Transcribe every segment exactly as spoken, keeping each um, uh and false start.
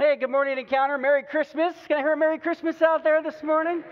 Hey, good morning, Encounter. Merry Christmas. Can I hear a Merry Christmas out there this morning?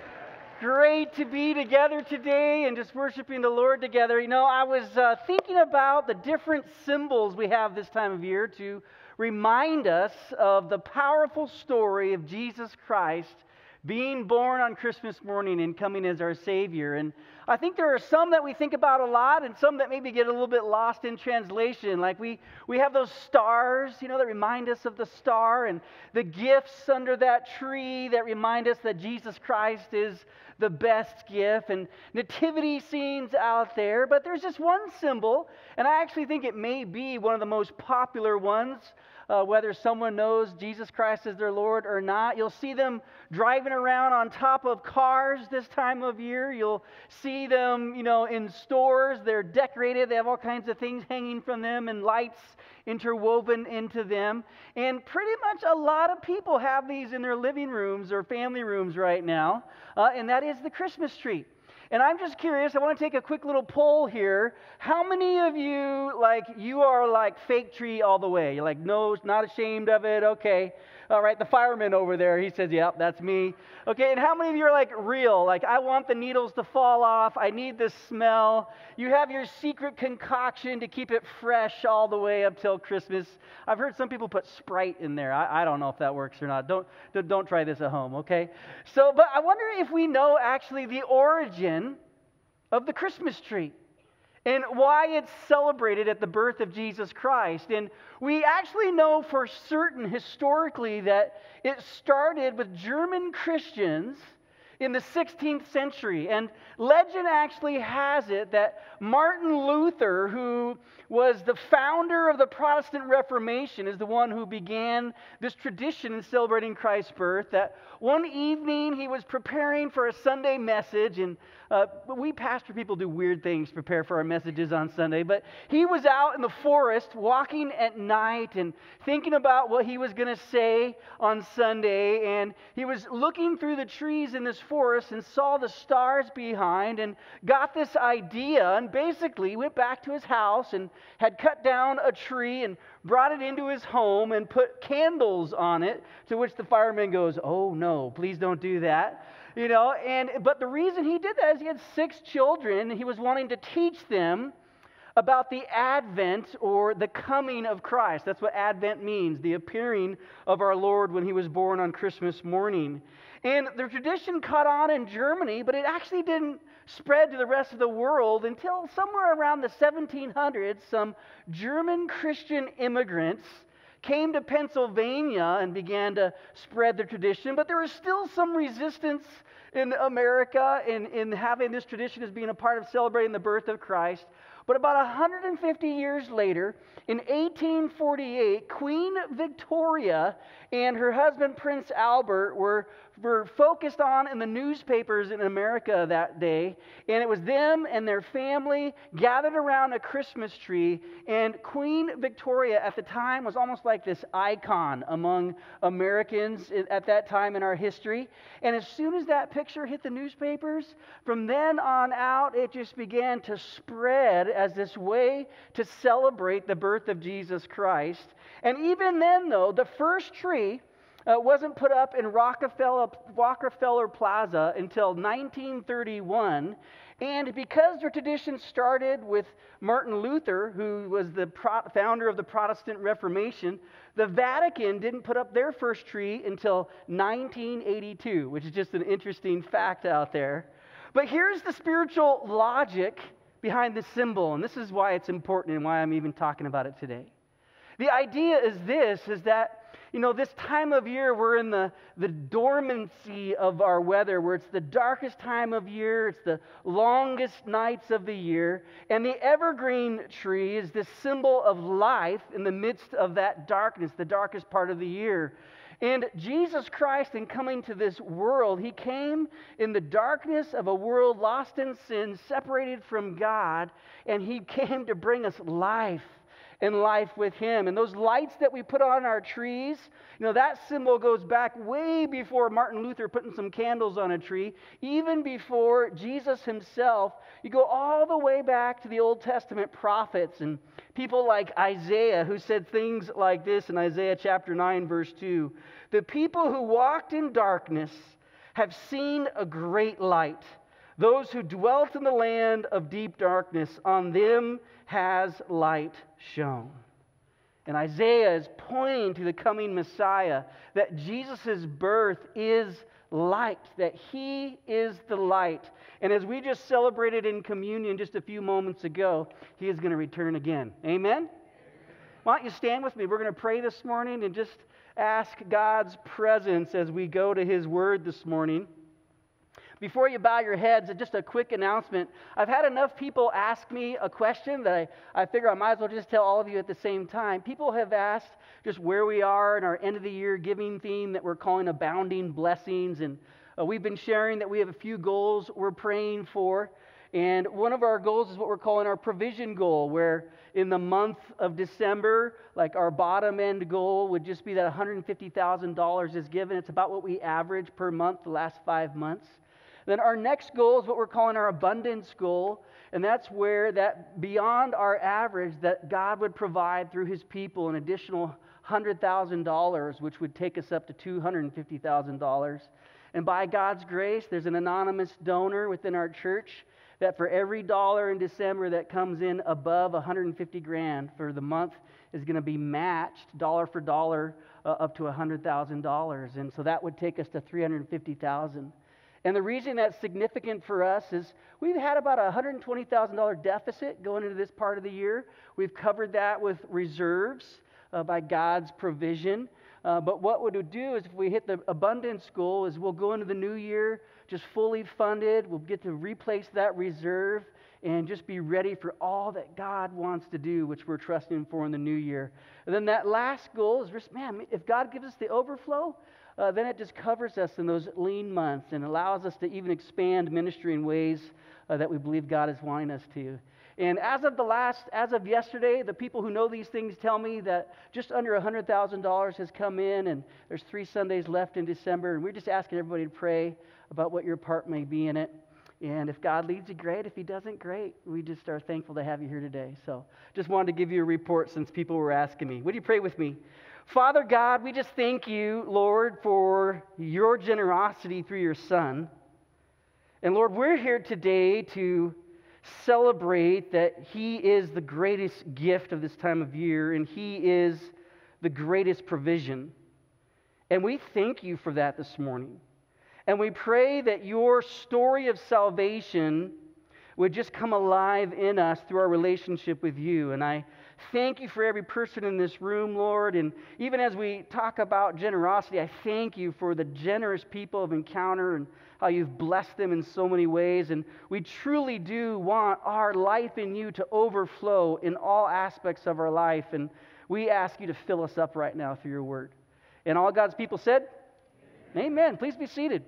Great to be together today and just worshiping the Lord together. You know, I was uh, thinking about the different symbols we have this time of year to remind us of the powerful story of Jesus Christ being born on Christmas morning and coming as our Savior. And I think there are some that we think about a lot and some that maybe get a little bit lost in translation. Like we, we have those stars, you know, that remind us of the star, and the gifts under that tree that remind us that Jesus Christ is the best gift, and nativity scenes out there. But there's just one symbol, and I actually think it may be one of the most popular ones. Uh, whether someone knows Jesus Christ as their Lord or not. You'll see them driving around on top of cars this time of year. You'll see them, you know, in stores. They're decorated. They have all kinds of things hanging from them and lights interwoven into them. And pretty much a lot of people have these in their living rooms or family rooms right now. Uh, and that is the Christmas tree. And I'm just curious, I want to take a quick little poll here. How many of you, like, you are like fake tree all the way? You're like, no, not ashamed of it, okay. All right, the fireman over there, he says, yep, that's me. Okay, and how many of you are like real? Like, I want the needles to fall off. I need the smell. You have your secret concoction to keep it fresh all the way up till Christmas. I've heard some people put Sprite in there. I, I don't know if that works or not. Don't, don't, don't try this at home, okay? So, but I wonder if we know actually the origin of the Christmas tree and why it's celebrated at the birth of Jesus Christ. And we actually know for certain historically that it started with German Christians in the sixteenth century. And legend actually has it that Martin Luther, who was the founder of the Protestant Reformation, is the one who began this tradition in celebrating Christ's birth. That one evening he was preparing for a Sunday message, and uh, we pastor people do weird things to prepare for our messages on Sunday, but he was out in the forest walking at night and thinking about what he was going to say on Sunday, and he was looking through the trees in this forest and saw the stars behind and got this idea, and basically went back to his house and had cut down a tree and brought it into his home and put candles on it, to which the fireman goes, oh no, please don't do that. You know, and but the reason he did that is he had six children, and he was wanting to teach them about the advent or the coming of Christ. That's what advent means, the appearing of our Lord when he was born on Christmas morning. And the tradition caught on in Germany, but it actually didn't spread to the rest of the world until somewhere around the seventeen hundreds. Some German Christian immigrants came to Pennsylvania and began to spread the tradition, but there was still some resistance in America in, in having this tradition as being a part of celebrating the birth of Christ. But about one hundred fifty years later, in eighteen forty-eight, Queen Victoria and her husband Prince Albert were, were focused on in the newspapers in America that day. And it was them and their family gathered around a Christmas tree. And Queen Victoria at the time was almost like this icon among Americans at that time in our history. And as soon as that picture hit the newspapers, from then on out, it just began to spread as this way to celebrate the birth of Jesus Christ. And even then, though, the first tree uh, wasn't put up in Rockefeller, Rockefeller Plaza until nineteen thirty-one. And because the tradition started with Martin Luther, who was the pro- founder of the Protestant Reformation, the Vatican didn't put up their first tree until nineteen eighty-two, which is just an interesting fact out there. But here's the spiritual logic behind this symbol, and this is why it's important and why I'm even talking about it today. The idea is this, is that, you know, this time of year, we're in the, the dormancy of our weather, where it's the darkest time of year, it's the longest nights of the year, and the evergreen tree is this symbol of life in the midst of that darkness, the darkest part of the year. And Jesus Christ, in coming to this world, he came in the darkness of a world lost in sin, separated from God, and he came to bring us life and life with him. And those lights that we put on our trees, you know, that symbol goes back way before Martin Luther putting some candles on a tree, even before Jesus himself. You go all the way back to the Old Testament prophets and people like Isaiah, who said things like this in Isaiah chapter nine, verse two. The people who walked in darkness have seen a great light. Those who dwelt in the land of deep darkness, on them has light shone. And Isaiah is pointing to the coming Messiah, that Jesus' birth is light, that he is the light. And as we just celebrated in communion just a few moments ago, he is going to return again. Amen? Why don't you stand with me? We're going to pray this morning and just ask God's presence as we go to his word this morning. Before you bow your heads, just a quick announcement. I've had enough people ask me a question that I, I figure I might as well just tell all of you at the same time. People have asked just where we are in our end of the year giving theme that we're calling Abounding Blessings. And uh, we've been sharing that we have a few goals we're praying for. And one of our goals is what we're calling our provision goal, where in the month of December, like our bottom end goal would just be that one hundred fifty thousand dollars is given. It's about what we average per month the last five months. Then our next goal is what we're calling our abundance goal, and that's where that beyond our average that God would provide through his people an additional one hundred thousand dollars, which would take us up to two hundred fifty thousand dollars. And by God's grace, there's an anonymous donor within our church that for every dollar in December that comes in above one hundred fifty grand for the month is going to be matched dollar for dollar uh, up to one hundred thousand dollars. And so that would take us to three hundred fifty thousand dollars. And the reason that's significant for us is we've had about a one hundred twenty thousand dollars deficit going into this part of the year. We've covered that with reserves uh, by God's provision. Uh, but what we would do is if we hit the abundance goal is we'll go into the new year just fully funded. We'll get to replace that reserve and just be ready for all that God wants to do, which we're trusting for in the new year. And then that last goal is just, man, if God gives us the overflow, Uh, then it just covers us in those lean months and allows us to even expand ministry in ways uh, that we believe God is wanting us to. And as of the last, as of yesterday, the people who know these things tell me that just under one hundred thousand dollars has come in, and there's three Sundays left in December, and we're just asking everybody to pray about what your part may be in it. And if God leads you, great. If he doesn't, great. We just are thankful to have you here today. So just wanted to give you a report since people were asking me. Would you pray with me? Father God, we just thank you, Lord, for your generosity through your Son. And Lord, we're here today to celebrate that he is the greatest gift of this time of year, and he is the greatest provision. And we thank you for that this morning. And we pray that your story of salvation would just come alive in us through our relationship with you. And I thank you for every person in this room, Lord. And even as we talk about generosity, I thank you for the generous people of Encounter and how you've blessed them in so many ways. And we truly do want our life in you to overflow in all aspects of our life. And we ask you to fill us up right now through your word. And all God's people said, Amen. Amen. Please be seated.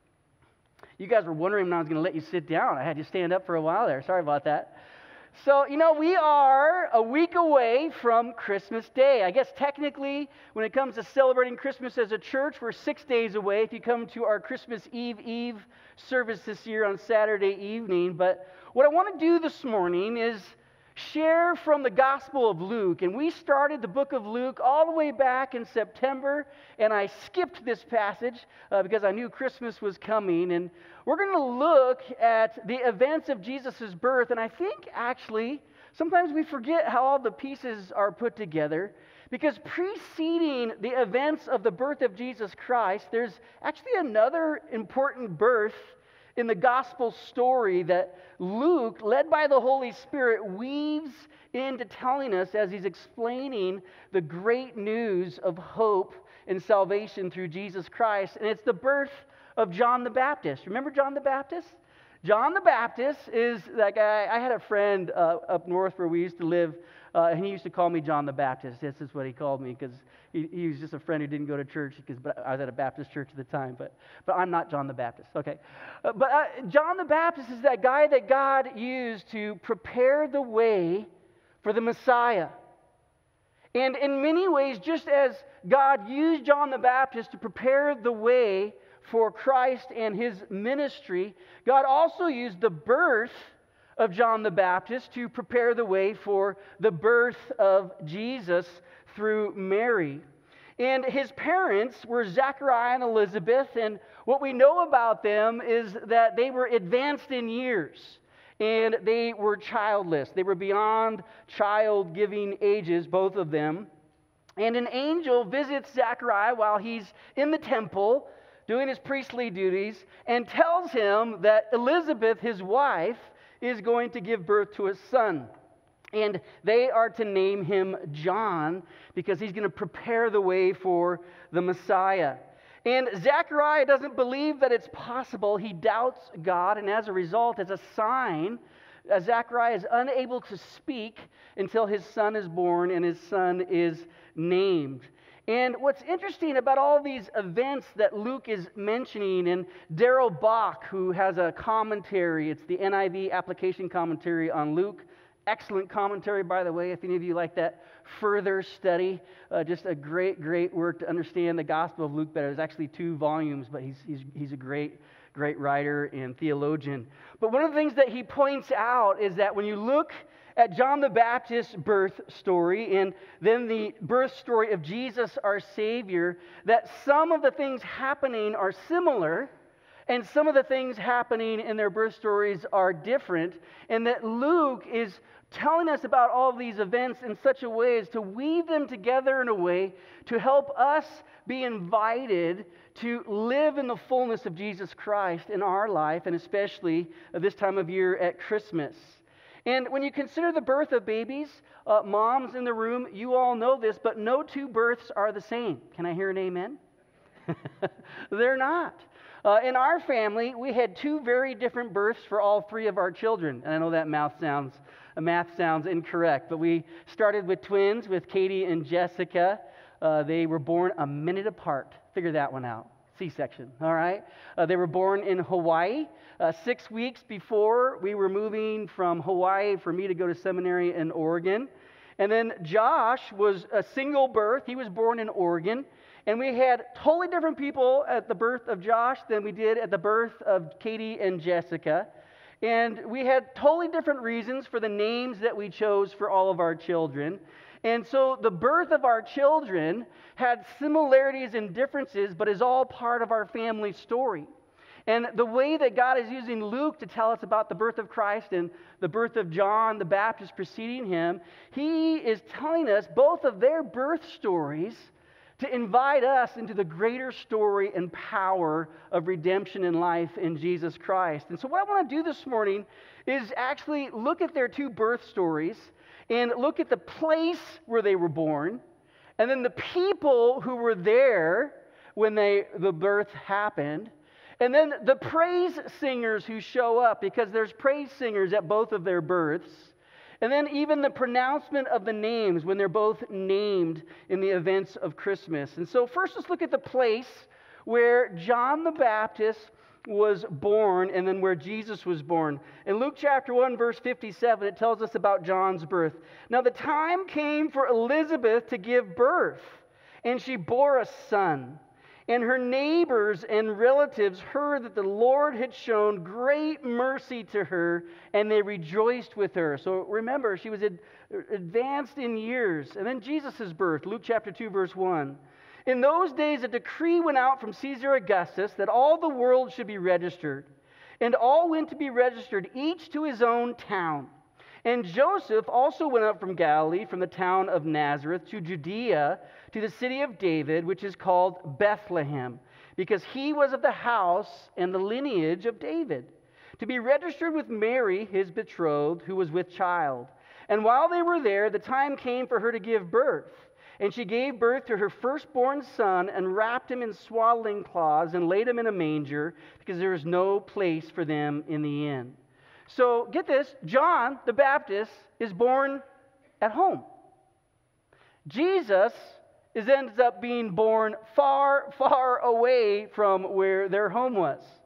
You guys were wondering when I was going to let you sit down. I had you stand up for a while there. Sorry about that. So, you know, we are a week away from Christmas Day. I guess technically, when it comes to celebrating Christmas as a church, we're six days away if you come to our Christmas Eve Eve service this year on Saturday evening. But what I want to do this morning is share from the Gospel of Luke. And we started the book of Luke all the way back in September, and I skipped this passage uh, because I knew Christmas was coming. And we're going to look at the events of Jesus' birth, and I think actually sometimes we forget how all the pieces are put together, because preceding the events of the birth of Jesus Christ, there's actually another important birth in the gospel story that Luke, led by the Holy Spirit, weaves into telling us as he's explaining the great news of hope and salvation through Jesus Christ. And it's the birth of John the Baptist. Remember John the Baptist? John the Baptist is that guy. I had a friend uh, up north where we used to live, uh, and he used to call me John the Baptist. This is what he called me, because he, he was just a friend who didn't go to church, because but I was at a Baptist church at the time. But but I'm not John the Baptist. Okay, uh, but uh, John the Baptist is that guy that God used to prepare the way for the Messiah. And in many ways, just as God used John the Baptist to prepare the way for Christ and his ministry, God also used the birth of John the Baptist to prepare the way for the birth of Jesus through Mary. And his parents were Zechariah and Elizabeth, and what we know about them is that they were advanced in years, and they were childless. They were beyond child-giving ages, both of them. And an angel visits Zechariah while he's in the temple doing his priestly duties and tells him that Elizabeth, his wife, is going to give birth to a son. And they are to name him John because he's going to prepare the way for the Messiah. And Zechariah doesn't believe that it's possible. He doubts God, and as a result, as a sign, uh, Zechariah is unable to speak until his son is born and his son is named. And what's interesting about all these events that Luke is mentioning, and Darrell Bock, who has a commentary, it's the N I V application commentary on Luke. Excellent commentary, by the way, if any of you like that further study. Uh, just a great, great work to understand the Gospel of Luke better. There's actually two volumes, but he's, he's, he's a great, great writer and theologian. But one of the things that he points out is that when you look at John the Baptist's birth story and then the birth story of Jesus, our Savior, that some of the things happening are similar, and some of the things happening in their birth stories are different, and that Luke is telling us about all of these events in such a way as to weave them together in a way to help us be invited to live in the fullness of Jesus Christ in our life, and especially this time of year at Christmas. And when you consider the birth of babies, uh, moms in the room, you all know this, but no two births are the same. Can I hear an amen? They're not. Uh, in our family, we had two very different births for all three of our children. And I know that math sounds, uh, math sounds incorrect, but we started with twins, with Katie and Jessica. Uh, they were born a minute apart. Figure that one out. C-section, all right? Uh, they were born in Hawaii. Uh, six weeks before we were moving from Hawaii for me to go to seminary in Oregon. And then Josh was a single birth. He was born in Oregon. And we had totally different people at the birth of Josh than we did at the birth of Katie and Jessica. And we had totally different reasons for the names that we chose for all of our children. And so the birth of our children had similarities and differences, but is all part of our family story. And the way that God is using Luke to tell us about the birth of Christ and the birth of John the Baptist preceding him, he is telling us both of their birth stories to invite us into the greater story and power of redemption and life in Jesus Christ. And so what I want to do this morning is actually look at their two birth stories and look at the place where they were born, and then the people who were there when they, the birth happened, and then the praise singers who show up, because there's praise singers at both of their births. And then even the pronouncement of the names when they're both named in the events of Christmas. And so first let's look at the place where John the Baptist was born and then where Jesus was born. In Luke chapter one, verse fifty-seven, it tells us about John's birth. Now the time came for Elizabeth to give birth, and she bore a son. And her neighbors and relatives heard that the Lord had shown great mercy to her, and they rejoiced with her. So remember, she was ad- advanced in years. And then Jesus' birth, Luke chapter two, verse one. In those days, a decree went out from Caesar Augustus that all the world should be registered. And all went to be registered, each to his own town. And Joseph also went up from Galilee, from the town of Nazareth, to Judea, to the city of David, which is called Bethlehem, because he was of the house and the lineage of David, to be registered with Mary, his betrothed, who was with child. And while they were there, the time came for her to give birth. And she gave birth to her firstborn son, and wrapped him in swaddling cloths, and laid him in a manger, because there was no place for them in the inn. So get this, John the Baptist is born at home. Jesus is ends up being born far, far away from where their home was.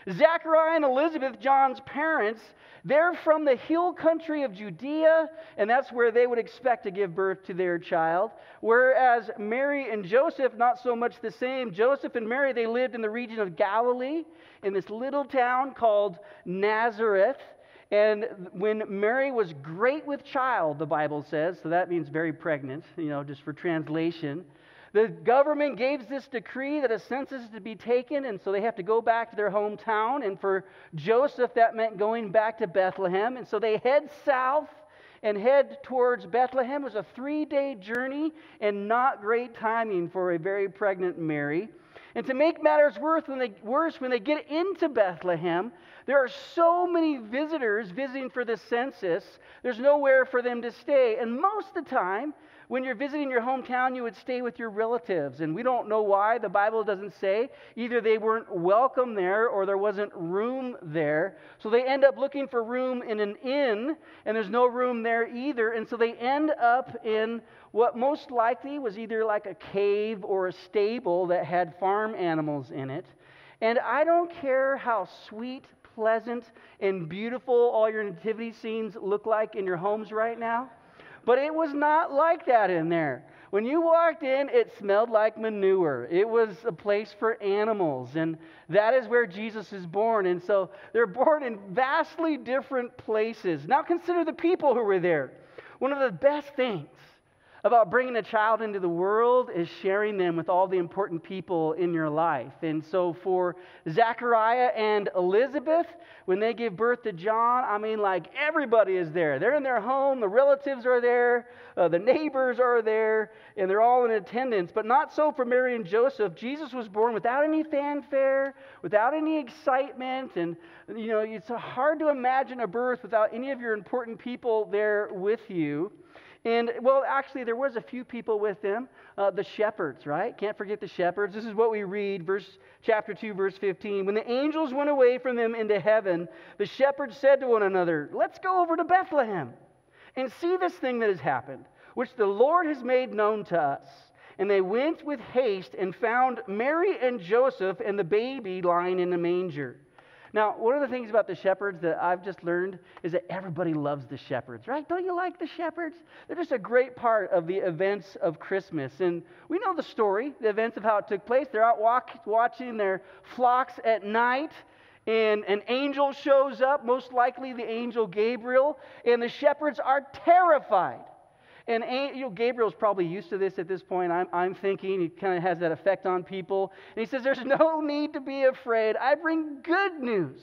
Zachariah and Elizabeth, John's parents, they're from the hill country of Judea, and that's where they would expect to give birth to their child. Whereas Mary and Joseph, not so much the same. Joseph and Mary, they lived in the region of Galilee, in this little town called Nazareth. And when Mary was great with child, the Bible says, so that means very pregnant, you know, just for translation, the government gave this decree that a census is to be taken, and so they have to go back to their hometown. And for Joseph, that meant going back to Bethlehem. And so they head south and head towards Bethlehem. It was a three-day journey and not great timing for a very pregnant Mary. And to make matters worse, when they, worse, when they get into Bethlehem, there are so many visitors visiting for the census, there's nowhere for them to stay. And most of the time, when you're visiting your hometown, you would stay with your relatives. And we don't know why. The Bible doesn't say. Either they weren't welcome there or there wasn't room there. So they end up looking for room in an inn, and there's no room there either. And so they end up in what most likely was either like a cave or a stable that had farm animals in it. And I don't care how sweet, pleasant, and beautiful all your nativity scenes look like in your homes right now, but it was not like that in there. When you walked in, it smelled like manure. It was a place for animals, and that is where Jesus is born. And so they're born in vastly different places. Now consider the people who were there. One of the best things about bringing a child into the world is sharing them with all the important people in your life. And so for Zachariah and Elizabeth, when they give birth to John, I mean, like, everybody is there. They're in their home, the relatives are there, uh, the neighbors are there, and they're all in attendance. But not so for Mary and Joseph. Jesus was born without any fanfare, without any excitement, and, you know, it's hard to imagine a birth without any of your important people there with you. And, well, actually, there was a few people with them, uh, the shepherds, right? Can't forget the shepherds. This is what we read, verse chapter two, verse fifteen. When the angels went away from them into heaven, the shepherds said to one another, "Let's go over to Bethlehem and see this thing that has happened, which the Lord has made known to us." And they went with haste and found Mary and Joseph and the baby lying in a manger. Now, one of the things about the shepherds that I've just learned is that everybody loves the shepherds, right? Don't you like the shepherds? They're just a great part of the events of Christmas. And we know the story, the events of how it took place. They're out walk, watching their flocks at night, and an angel shows up, most likely the angel Gabriel, and the shepherds are terrified. And you know, Gabriel's probably used to this at this point. I'm, I'm thinking he kind of has that effect on people. And he says, "There's no need to be afraid. I bring good news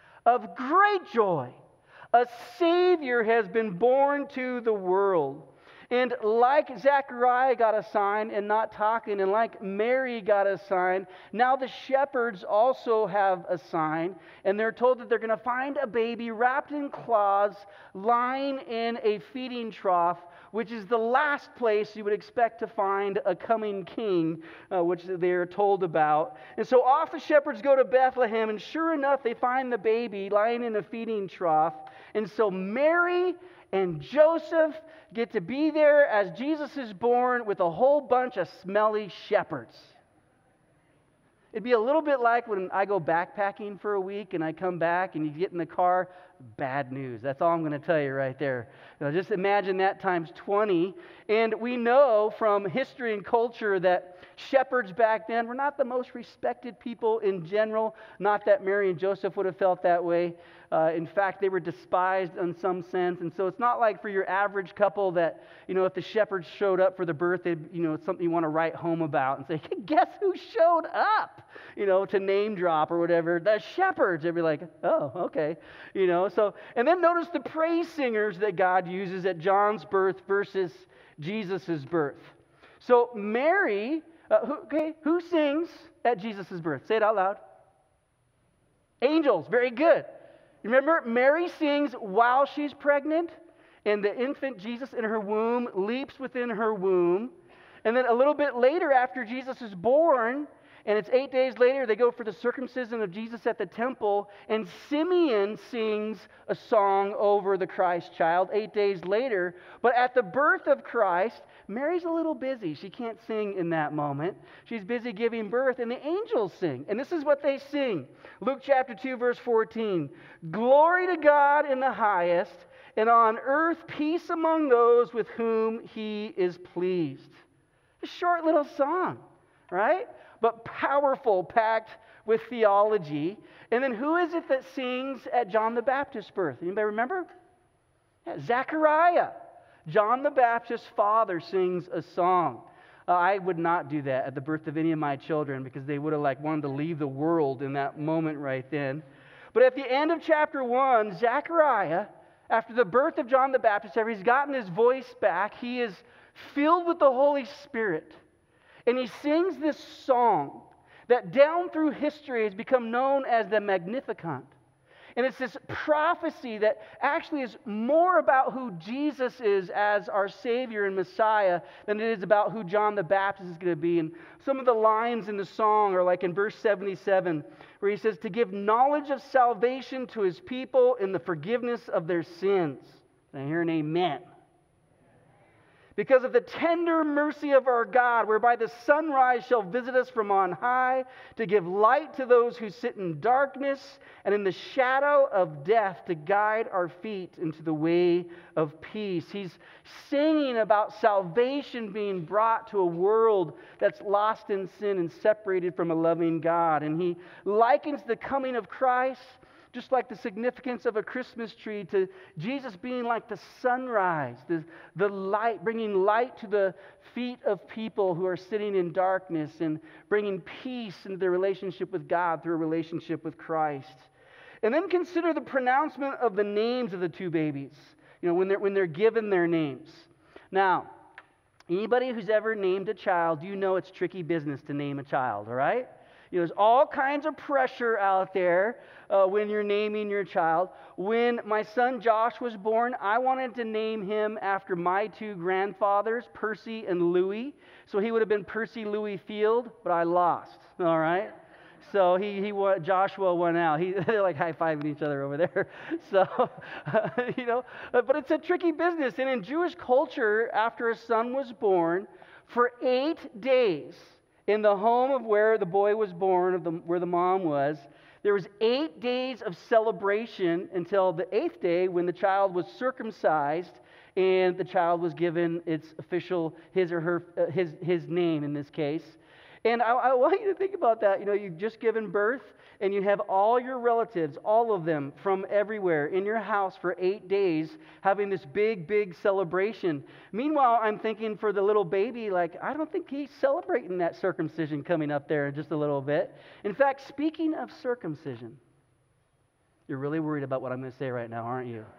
of great joy. A Savior has been born to the world." And like Zechariah got a sign and not talking, and like Mary got a sign, now the shepherds also have a sign. And they're told that they're going to find a baby wrapped in cloths, lying in a feeding trough, which is the last place you would expect to find a coming king, uh, which they're told about. And so off the shepherds go to Bethlehem, and sure enough, they find the baby lying in a feeding trough. And so Mary and Joseph get to be there as Jesus is born with a whole bunch of smelly shepherds. It'd be a little bit like when I go backpacking for a week and I come back and you get in the car, bad news. That's all I'm going to tell you right there. You know, just imagine that times twenty. And we know from history and culture that shepherds back then were not the most respected people in general. Not that Mary and Joseph would have felt that way. Uh, in fact, they were despised in some sense. And so it's not like for your average couple that, you know, if the shepherds showed up for the birthday, you know, it's something you want to write home about and say, "Hey, guess who showed up?" You know, to name drop or whatever. The shepherds. They'd be like, "Oh, okay." You know, so, and then notice the praise singers that God uses at John's birth versus Jesus' birth. So Mary, uh, who, okay, who sings at Jesus' birth? Say it out loud. Angels. Very good. Remember, Mary sings while she's pregnant, and the infant Jesus in her womb leaps within her womb. And then a little bit later, after Jesus is born, And it's eight days later, they go for the circumcision of Jesus at the temple, and Simeon sings a song over the Christ child eight days later. But at the birth of Christ, Mary's a little busy. She can't sing in that moment. She's busy giving birth, and the angels sing. And this is what they sing. Luke chapter two, verse fourteen. Glory to God in the highest, and on earth peace among those with whom he is pleased. A short little song, right? But powerful, packed with theology. And then who is it that sings at John the Baptist's birth? Anybody remember? Yeah, Zechariah. John the Baptist's father sings a song. Uh, I would not do that at the birth of any of my children because they would have like wanted to leave the world in that moment right then. But at the end of chapter one, Zechariah, after the birth of John the Baptist, after he's gotten his voice back, he is filled with the Holy Spirit. And he sings this song that down through history has become known as the Magnificat. And it's this prophecy that actually is more about who Jesus is as our Savior and Messiah than it is about who John the Baptist is going to be. And some of the lines in the song are like in verse seventy-seven, where he says, to give knowledge of salvation to his people in the forgiveness of their sins. And I hear an amen. Because of the tender mercy of our God, whereby the sunrise shall visit us from on high, to give light to those who sit in darkness, and in the shadow of death, to guide our feet into the way of peace. He's singing about salvation being brought to a world that's lost in sin and separated from a loving God. And he likens the coming of Christ, just like the significance of a Christmas tree, to Jesus being like the sunrise, the, the light, bringing light to the feet of people who are sitting in darkness and bringing peace into their relationship with God through a relationship with Christ. And then consider the pronouncement of the names of the two babies, you know, when they're, when they're given their names. Now, anybody who's ever named a child, you know it's tricky business to name a child, all right? You know, there's all kinds of pressure out there uh, when you're naming your child. When my son Josh was born, I wanted to name him after my two grandfathers, Percy and Louis. So he would have been Percy Louis Field, but I lost, all right? So he, he Joshua won out. He, they're like high-fiving each other over there. So, uh, you know, but it's a tricky business. And in Jewish culture, after a son was born, for eight days, in the home of where the boy was born, of the, where the mom was, there was eight days of celebration until the eighth day when the child was circumcised and the child was given its official, his or her, uh, his, his name in this case. And I, I want you to think about that. You know, you've just given birth and you have all your relatives, all of them from everywhere in your house for eight days having this big, big celebration. Meanwhile, I'm thinking for the little baby, like, I don't think he's celebrating that circumcision coming up there in just a little bit. In fact, speaking of circumcision, you're really worried about what I'm going to say right now, aren't you?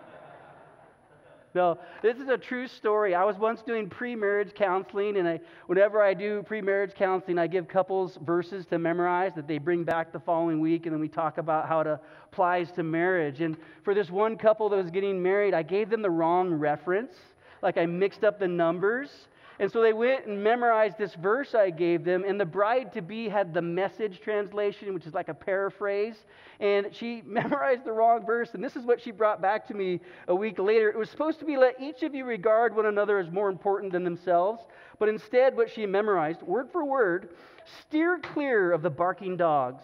No, this is a true story. I was once doing pre-marriage counseling, and I, whenever I do pre-marriage counseling, I give couples verses to memorize that they bring back the following week, and then we talk about how it applies to marriage. And for this one couple that was getting married, I gave them the wrong reference. Like I mixed up the numbers. And so they went and memorized this verse I gave them, and the bride-to-be had the Message translation, which is like a paraphrase, and she memorized the wrong verse, and this is what she brought back to me a week later. It was supposed to be, let each of you regard one another as more important than themselves, but instead what she memorized, word for word, steer clear of the barking dogs.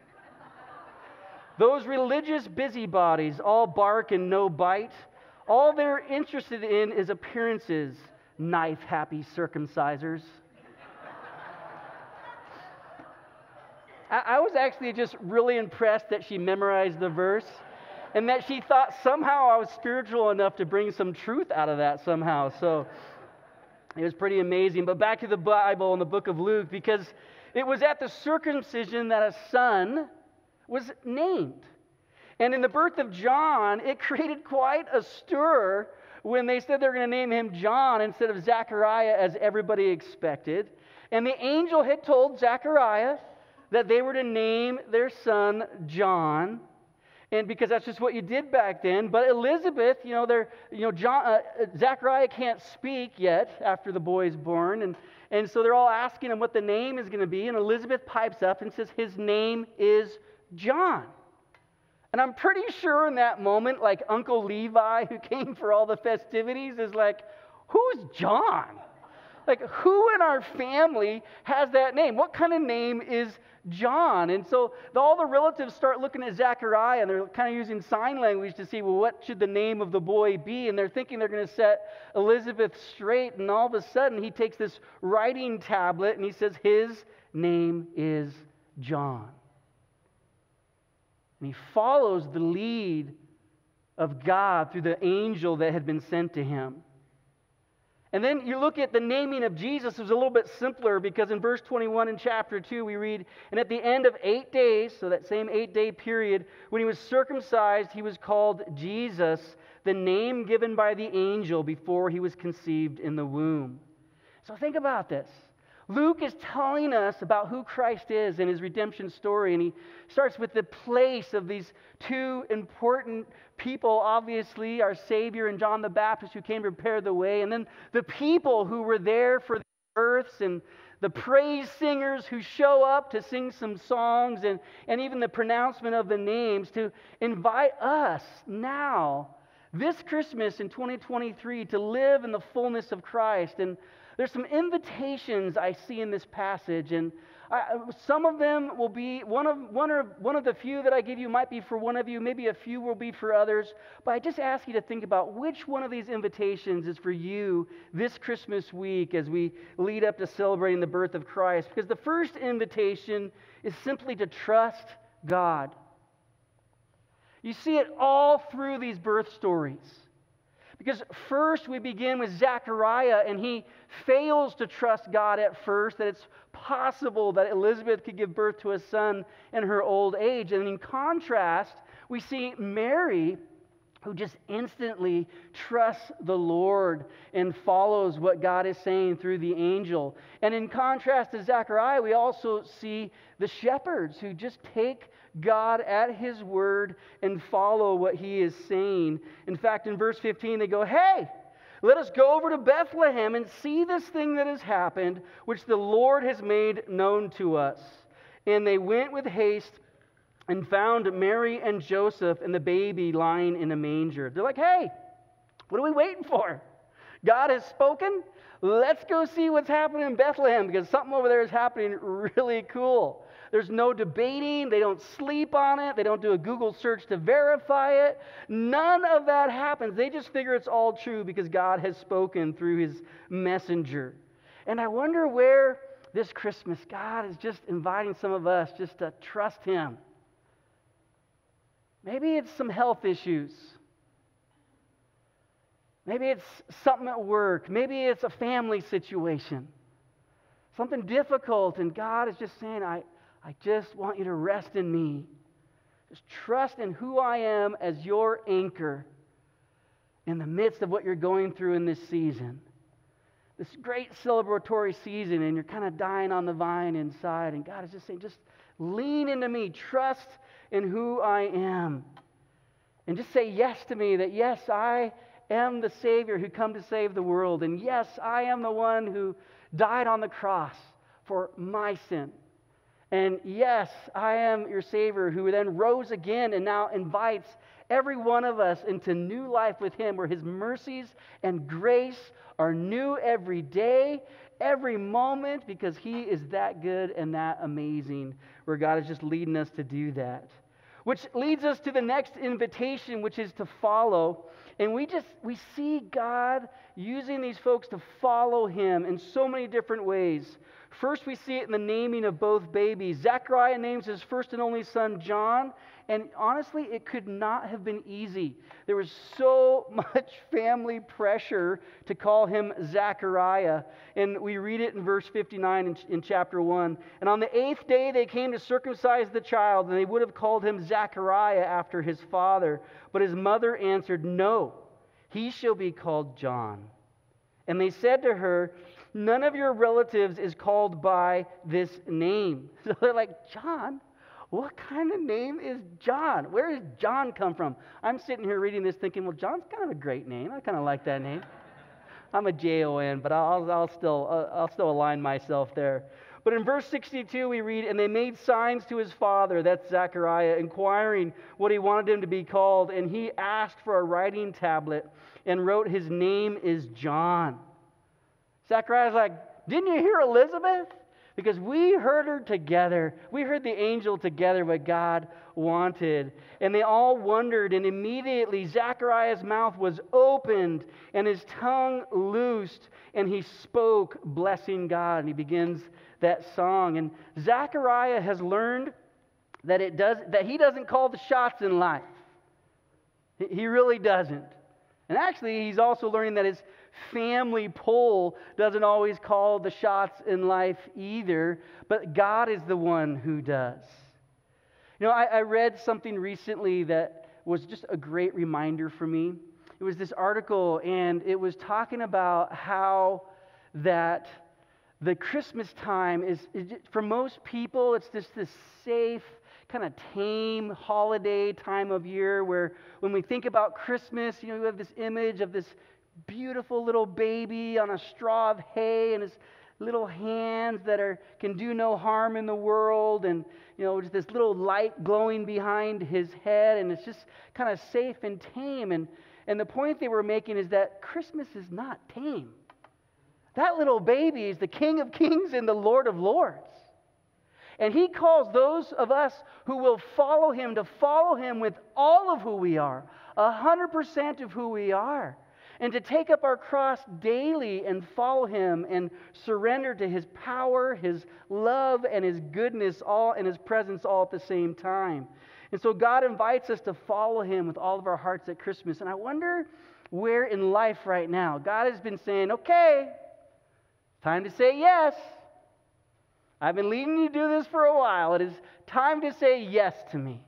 Those religious busybodies all bark and no bite. All they're interested in is appearances. Knife-happy circumcisers. I, I was actually just really impressed that she memorized the verse and that she thought somehow I was spiritual enough to bring some truth out of that somehow. So it was pretty amazing. But back to the Bible in the book of Luke, because it was at the circumcision that a son was named. And in the birth of John, it created quite a stir when they said they're going to name him John instead of Zechariah as everybody expected. And the angel had told Zechariah that they were to name their son John, and because that's just what you did back then. But Elizabeth, you know, they're, you know, John, uh, Zechariah can't speak yet after the boy's born, and And so they're all asking him what the name is going to be. And Elizabeth pipes up and says, his name is John. And I'm pretty sure in that moment, like Uncle Levi, who came for all the festivities, is like, who's John? Like, who in our family has that name? What kind of name is John? And so the, all the relatives start looking at Zechariah, and they're kind of using sign language to see, well, what should the name of the boy be? And they're thinking they're going to set Elizabeth straight. And all of a sudden, he takes this writing tablet, and he says, his name is John. And he follows the lead of God through the angel that had been sent to him. And then you look at the naming of Jesus, it was a little bit simpler, because in verse twenty-one in chapter two we read, and at the end of eight days, so that same eight-day period, when he was circumcised, he was called Jesus, the name given by the angel before he was conceived in the womb. So think about this. Luke is telling us about who Christ is in his redemption story, and he starts with the place of these two important people, obviously our Savior and John the Baptist, who came to prepare the way, and then the people who were there for the births, and the praise singers who show up to sing some songs, and, and even the pronouncement of the names to invite us now, this Christmas in twenty twenty-three, to live in the fullness of Christ. And there's some invitations I see in this passage, and I, some of them will be, one of, one, or, one of the few that I give you might be for one of you, maybe a few will be for others, but I just ask you to think about which one of these invitations is for you this Christmas week as we lead up to celebrating the birth of Christ. Because the first invitation is simply to trust God. You see it all through these birth stories. Because first we begin with Zechariah, and he fails to trust God at first, that it's possible that Elizabeth could give birth to a son in her old age. And in contrast, we see Mary, who just instantly trusts the Lord and follows what God is saying through the angel. And in contrast to Zechariah, we also see the shepherds who just take God at his word and follow what he is saying. In fact, in verse fifteen, they go, hey, let us go over to Bethlehem and see this thing that has happened, which the Lord has made known to us. And they went with haste and found Mary and Joseph and the baby lying in a manger. They're like, hey, what are we waiting for? God has spoken. Let's go see what's happening in Bethlehem, because something over there is happening really cool. There's no debating. They don't sleep on it. They don't do a Google search to verify it. None of that happens. They just figure it's all true because God has spoken through his messenger. And I wonder where this Christmas God is just inviting some of us just to trust him. Maybe it's some health issues. Maybe it's something at work. Maybe it's a family situation. Something difficult, and God is just saying, I, I just want you to rest in me. Just trust in who I am as your anchor in the midst of what you're going through in this season. This great celebratory season, and you're kind of dying on the vine inside, and God is just saying, just lean into me. Trust in who I am. And just say yes to me, that yes, I am the Savior who come to save the world. And yes, I am the one who died on the cross for my sin. And yes, I am your Savior who then rose again and now invites every one of us into new life with him, where his mercies and grace are new every day, every moment, because he is that good and that amazing, where God is just leading us to do that. Which leads us to the next invitation, which is to follow. And we just, we see God using these folks to follow him in so many different ways. First, we see it in the naming of both babies. Zechariah names his first and only son John, and honestly, it could not have been easy. There was so much family pressure to call him Zechariah, and we read it in verse fifty-nine in, in chapter one. And on the eighth day they came to circumcise the child, and they would have called him Zechariah after his father. But his mother answered, no, he shall be called John. And they said to her, none of your relatives is called by this name. So they're like, John? What kind of name is John? Where does John come from? I'm sitting here reading this thinking, well, John's kind of a great name. I kind of like that name. I'm a J O N, but I'll, I'll still uh, I'll still align myself there. But in verse sixty-two we read, and they made signs to his father, that's Zechariah, inquiring what he wanted him to be called. And he asked for a writing tablet and wrote, his name is John. Zechariah's like, didn't you hear Elizabeth? Because we heard her together. We heard the angel together what God wanted. And they all wondered, and immediately Zechariah's mouth was opened and his tongue loosed, and he spoke, blessing God. And he begins that song. And Zechariah has learned that it does that he doesn't call the shots in life. He really doesn't. And actually, he's also learning that his family pull doesn't always call the shots in life either, but God is the one who does. You know, I, I read something recently that was just a great reminder for me. It was this article, and it was talking about how that the Christmas time is, is for most people, it's just this safe, kind of tame holiday time of year where when we think about Christmas, you know, we have this image of this beautiful little baby on a straw of hay and his little hands that are can do no harm in the world, and you know, just this little light glowing behind his head, and it's just kind of safe and tame. And and the point they were making is that Christmas is not tame. That little baby is the King of Kings and the Lord of Lords. And he calls those of us who will follow him to follow him with all of who we are, a hundred percent of who we are, and to take up our cross daily and follow him and surrender to his power, his love, and his goodness, all in his presence all at the same time. And so God invites us to follow him with all of our hearts at Christmas. And I wonder where in life right now God has been saying, okay, time to say yes. I've been leading you to do this for a while. It is time to say yes to me.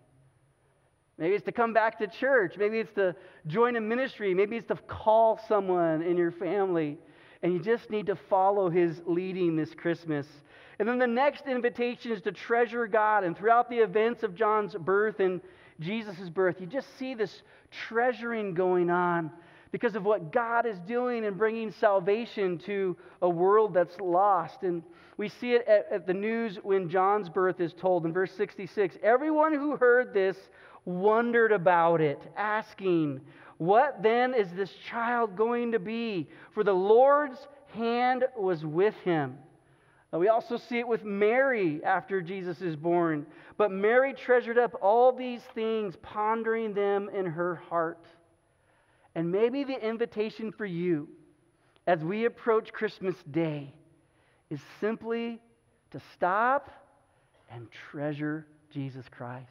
Maybe it's to come back to church. Maybe it's to join a ministry. Maybe it's to call someone in your family. And you just need to follow his leading this Christmas. And then the next invitation is to treasure God. And throughout the events of John's birth and Jesus' birth, you just see this treasuring going on because of what God is doing and bringing salvation to a world that's lost. And we see it at, at the news when John's birth is told in verse sixty-six. Everyone who heard this wondered about it, asking, what then is this child going to be? For the Lord's hand was with him. Now, we also see it with Mary after Jesus is born. But Mary treasured up all these things, pondering them in her heart. And maybe the invitation for you as we approach Christmas Day is simply to stop and treasure Jesus Christ.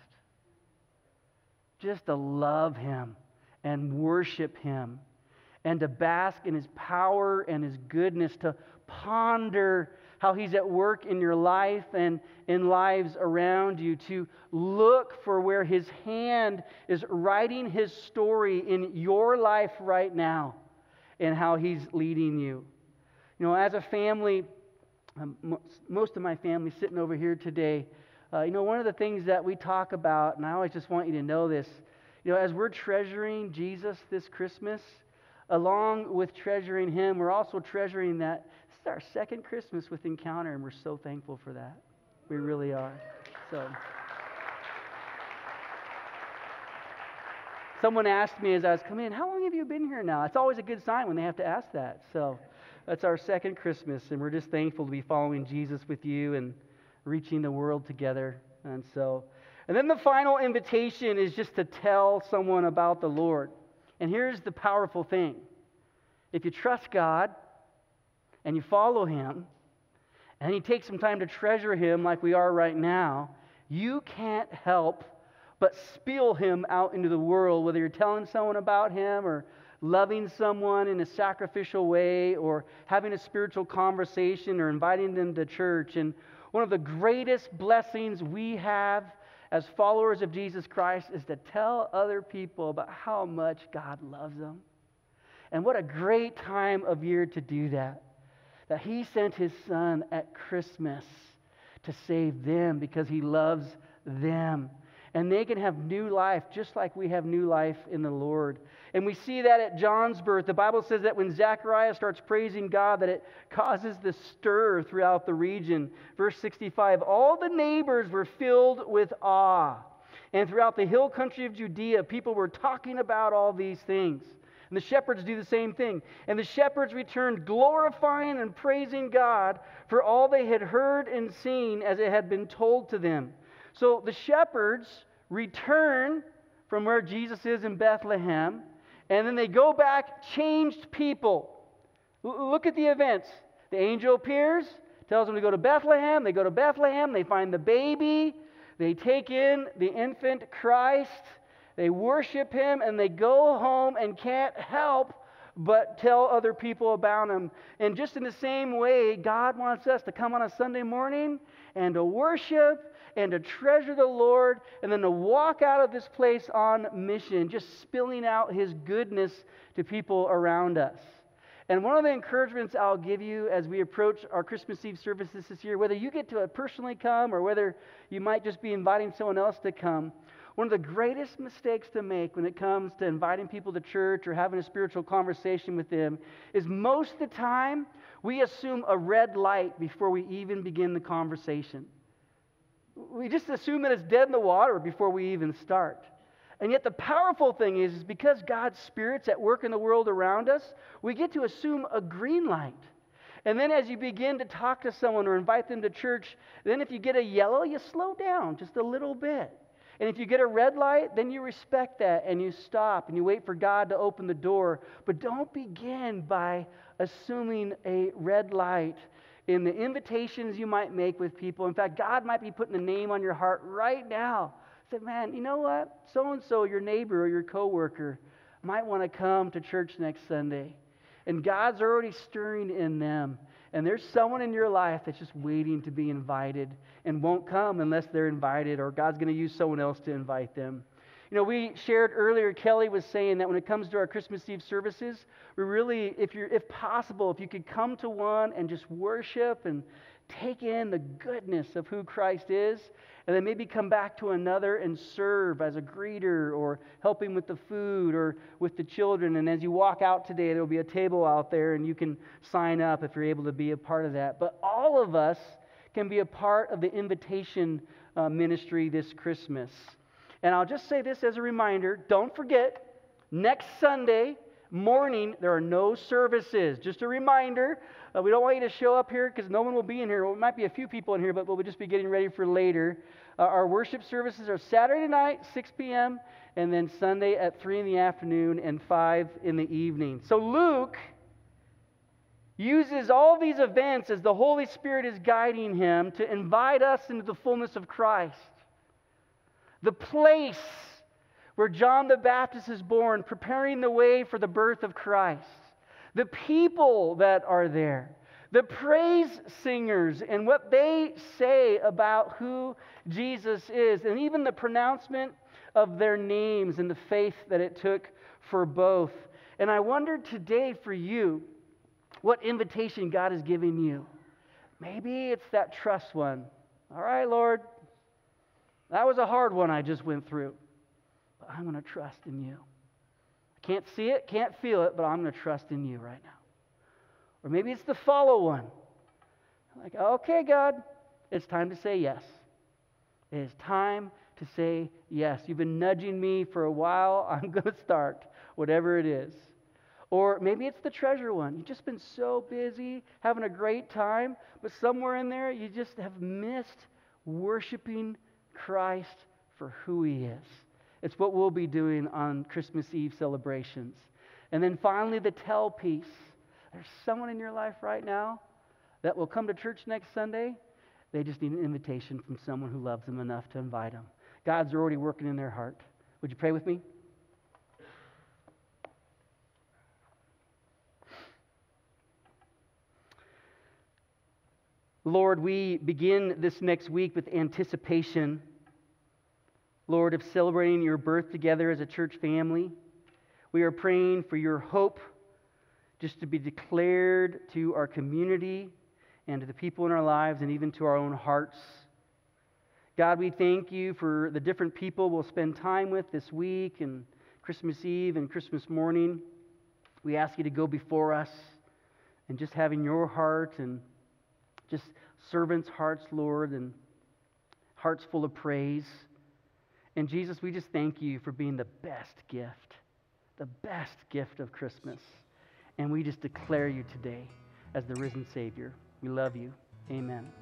Just to love him and worship him and to bask in his power and his goodness, to ponder how he's at work in your life and in lives around you, to look for where his hand is writing his story in your life right now and how he's leading you. You know, as a family, um, most of my family sitting over here today, uh, you know, one of the things that we talk about, and I always just want you to know this, you know, as we're treasuring Jesus this Christmas, along with treasuring him, we're also treasuring that this is our second Christmas with Encounter, and we're so thankful for that. We really are. So, someone asked me as I was coming in, how long have you been here now? It's always a good sign when they have to ask that. So, that's our second Christmas, and we're just thankful to be following Jesus with you and reaching the world together. And so, and then the final invitation is just to tell someone about the Lord. And here's the powerful thing. If you trust God and you follow him and you take some time to treasure him like we are right now, you can't help but spill him out into the world, whether you're telling someone about him or loving someone in a sacrificial way or having a spiritual conversation or inviting them to church. And one of the greatest blessings we have as followers of Jesus Christ is to tell other people about how much God loves them. And what a great time of year to do that. That he sent his son at Christmas to save them because he loves them. and they can have new life just like we have new life in the Lord. And we see that at John's birth. The Bible says that when Zechariah starts praising God, that it causes this stir throughout the region. Verse sixty-five, all the neighbors were filled with awe. And throughout the hill country of Judea, people were talking about all these things. And the shepherds do the same thing. And the shepherds returned glorifying and praising God for all they had heard and seen as it had been told to them. So the shepherds return from where Jesus is in Bethlehem, and then they go back changed people. L- look at the events. The angel appears, tells them to go to Bethlehem. They go to Bethlehem. They find the baby. They take in the infant Christ. They worship him, and they go home and can't help but tell other people about him. And just in the same way, God wants us to come on a Sunday morning and to worship and to treasure the Lord, and then to walk out of this place on mission, just spilling out his goodness to people around us. And one of the encouragements I'll give you as we approach our Christmas Eve services this year, whether you get to personally come or whether you might just be inviting someone else to come, one of the greatest mistakes to make when it comes to inviting people to church or having a spiritual conversation with them is most of the time we assume a red light before we even begin the conversation. We just assume that it's dead in the water before we even start. And yet the powerful thing is, is because God's Spirit's at work in the world around us, we get to assume a green light. And then as you begin to talk to someone or invite them to church, then if you get a yellow, you slow down just a little bit. And if you get a red light, then you respect that and you stop and you wait for God to open the door. But don't begin by assuming a red light in the invitations you might make with people. In fact, God might be putting a name on your heart right now. Say, man, you know what? So-and-so, your neighbor or your coworker, might want to come to church next Sunday. And God's already stirring in them. And there's someone in your life that's just waiting to be invited and won't come unless they're invited, or God's going to use someone else to invite them. You know, we shared earlier, Kelly was saying that when it comes to our Christmas Eve services, we really, if you're, if possible, if you could come to one and just worship and take in the goodness of who Christ is, and then maybe come back to another and serve as a greeter or helping with the food or with the children. And as you walk out today, there will be a table out there and you can sign up if you're able to be a part of that. But all of us can be a part of the invitation uh, ministry this Christmas. And I'll just say this as a reminder, don't forget, next Sunday morning, there are no services. Just a reminder, uh, we don't want you to show up here because no one will be in here. Well, there might be a few people in here, but we'll just be getting ready for later. Uh, our worship services are Saturday night, six p.m., and then Sunday at three in the afternoon and five in the evening. So Luke uses all these events as the Holy Spirit is guiding him to invite us into the fullness of Christ. The place where John the Baptist is born, preparing the way for the birth of Christ. The people that are there. The praise singers and what they say about who Jesus is. And even the pronouncement of their names and the faith that it took for both. And I wonder today for you, what invitation God is giving you. Maybe it's that trust one. All right, Lord, that was a hard one I just went through. But I'm going to trust in you. I can't see it, can't feel it, but I'm going to trust in you right now. Or maybe it's the follow one. Like, okay, God, it's time to say yes. It is time to say yes. You've been nudging me for a while. I'm going to start, whatever it is. Or maybe it's the treasure one. You've just been so busy, having a great time, but somewhere in there you just have missed worshiping Christ for who He is. It's what we'll be doing on Christmas Eve celebrations. And then finally, the tell piece. There's someone in your life right now that will come to church next Sunday. They just need an invitation from someone who loves them enough to invite them. God's already working in their heart. Would you pray with me? Lord, we begin this next week with anticipation, Lord, of celebrating your birth together as a church family. We are praying for your hope just to be declared to our community and to the people in our lives and even to our own hearts. God, we thank you for the different people we'll spend time with this week and Christmas Eve and Christmas morning. We ask you to go before us and just having your heart and just servants' hearts, Lord, and hearts full of praise. And Jesus, we just thank you for being the best gift, the best gift of Christmas. And we just declare you today as the risen Savior. We love you. Amen.